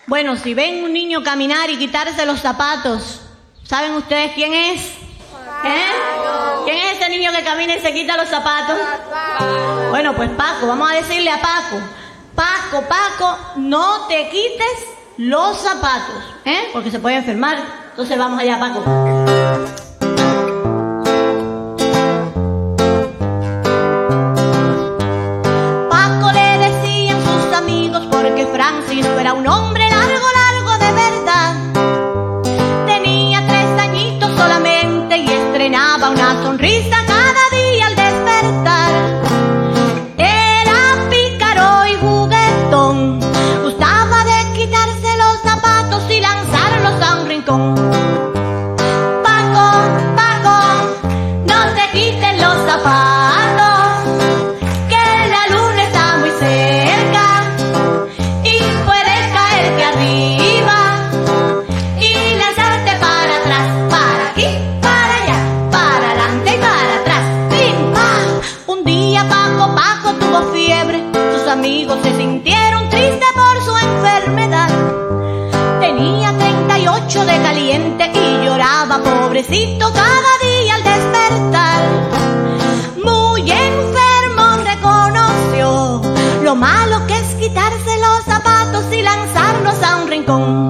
Bueno, si ven un niño caminar y quitarse los zapatos, ¿saben ustedes quién es? ¿Quién es ese niño que camina y se quita los zapatos? Bueno, pues Paco, vamos a decirle a Paco, Paco, no te quites los zapatos, porque se puede enfermar. Entonces vamos allá, Paco. Paco le decían sus amigos porque Francisco era un hombre largo de verdad. Tenía 3 añitos solamente y estrenaba una sonrisa cada día al despertar. Era pícaro y juguetón, gustaba de quitarse los zapatos y lanzarlos a un rincón. Paco, no te quites los zapatos, que la luna está muy cerca y puedes caerte arriba y lanzarte para atrás, para aquí, para allá, para adelante y para atrás. ¡Pim, pam! Un día Paco tuvo fiebre, sus amigos se sintieron tristes por su enfermedad. Tenía 38 de caliente y lloraba pobrecito cada día al despertar. Muy enfermo reconoció lo malo que es quitarse los zapatos y lanzarlos a un rincón.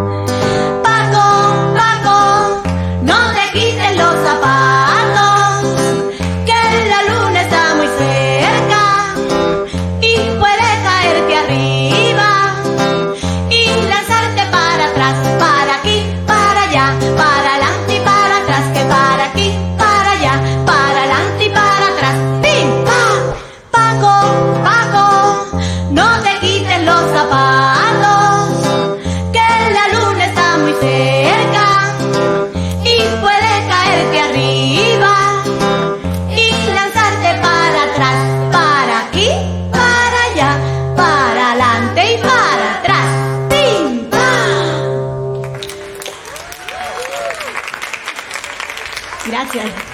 Paco, no te quites los zapatos, que la luna está muy cerca y puede caerte arriba y lanzarte para atrás, para aquí, para allá, para adelante y para atrás, que para aquí, para allá, para adelante y para atrás. ¡Pim, pam! Paco, no te quites los zapatos, que la luna está muy cerca y puede caerte arriba y lanzarte para atrás, para aquí, para allá, para adelante y para atrás. ¡Pim, pam! Gracias.